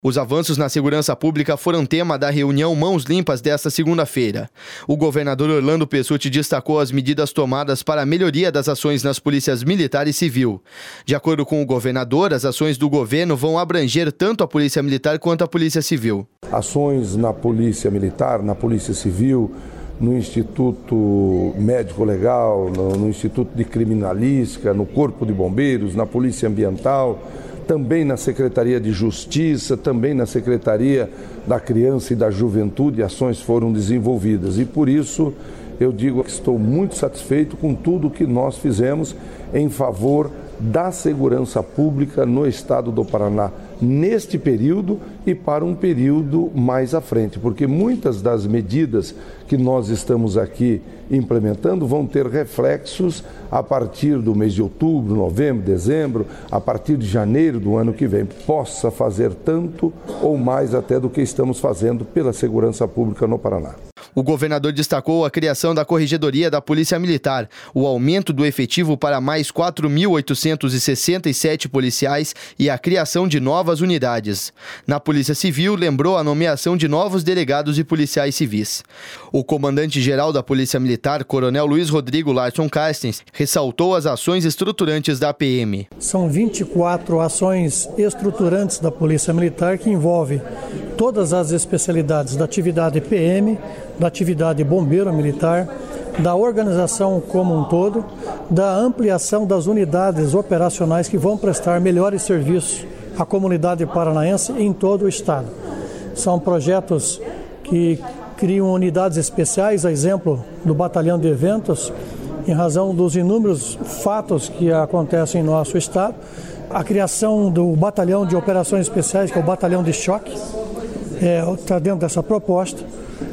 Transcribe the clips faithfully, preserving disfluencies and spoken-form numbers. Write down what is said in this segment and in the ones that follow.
Os avanços na segurança pública foram tema da reunião Mãos Limpas desta segunda-feira. O governador Orlando Pessutti destacou as medidas tomadas para a melhoria das ações nas polícias militar e civil. De acordo com o governador, as ações do governo vão abranger tanto a polícia militar quanto a polícia civil. Ações na polícia militar, na polícia civil, no Instituto Médico Legal, no, no Instituto de Criminalística, no Corpo de Bombeiros, na Polícia Ambiental, também na Secretaria de Justiça, também na Secretaria da Criança e da Juventude, ações foram desenvolvidas. E por isso eu digo que estou muito satisfeito com tudo que nós fizemos em favor da segurança pública no estado do Paraná, neste período e para um período mais à frente, porque muitas das medidas que nós estamos aqui implementando vão ter reflexos a partir do mês de outubro, novembro, dezembro, a partir de janeiro do ano que vem, possa fazer tanto ou mais até do que estamos fazendo pela segurança pública no Paraná. O governador destacou a criação da Corregedoria da Polícia Militar, o aumento do efetivo para mais quatro mil oitocentos e sessenta e sete policiais e a criação de novas unidades. Na Polícia Civil, lembrou a nomeação de novos delegados e policiais civis. O comandante-geral da Polícia Militar, Coronel Luiz Rodrigo Larson Carstens, ressaltou as ações estruturantes da P M. São vinte e quatro ações estruturantes da Polícia Militar que envolvem todas as especialidades da atividade P M, da atividade bombeiro militar, da organização como um todo, da ampliação das unidades operacionais que vão prestar melhores serviços à comunidade paranaense em todo o estado. São projetos que criam unidades especiais, a exemplo do Batalhão de Eventos, em razão dos inúmeros fatos que acontecem em nosso estado, a criação do Batalhão de Operações Especiais, que é o Batalhão de Choque, está é, dentro dessa proposta.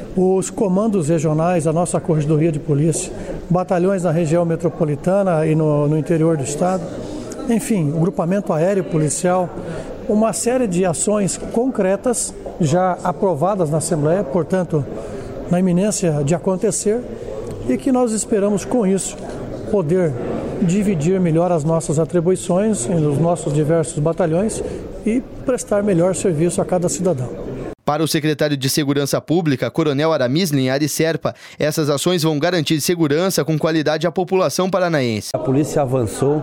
Os comandos regionais, a nossa Corregedoria de Polícia, batalhões na região metropolitana e no, no interior do estado, enfim, o grupamento aéreo policial, uma série de ações concretas já aprovadas na Assembleia, portanto, na iminência de acontecer, e que nós esperamos com isso poder dividir melhor as nossas atribuições nos nossos diversos batalhões e prestar melhor serviço a cada cidadão. Para o secretário de Segurança Pública, Coronel Aramis Linhares Serpa, essas ações vão garantir segurança com qualidade à população paranaense. A polícia avançou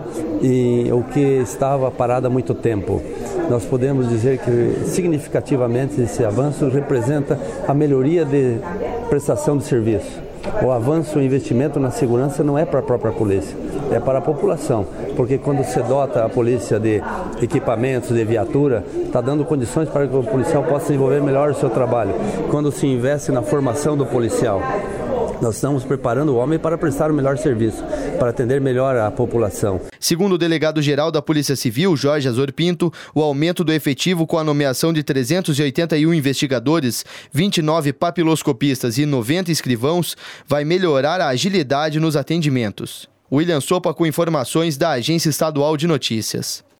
e o que estava parado há muito tempo. Nós podemos dizer que significativamente esse avanço representa a melhoria de prestação de serviço. O avanço, o investimento na segurança não é para a própria polícia, é para a população, porque quando se dota a polícia de equipamentos, de viatura, está dando condições para que o policial possa desenvolver melhor o seu trabalho. Quando se investe na formação do policial, nós estamos preparando o homem para prestar o melhor serviço, para atender melhor a população. Segundo o delegado-geral da Polícia Civil, Jorge Azor Pinto, o aumento do efetivo com a nomeação de trezentos e oitenta e um investigadores, vinte e nove papiloscopistas e noventa escrivãos vai melhorar a agilidade nos atendimentos. William Sopa com informações da Agência Estadual de Notícias.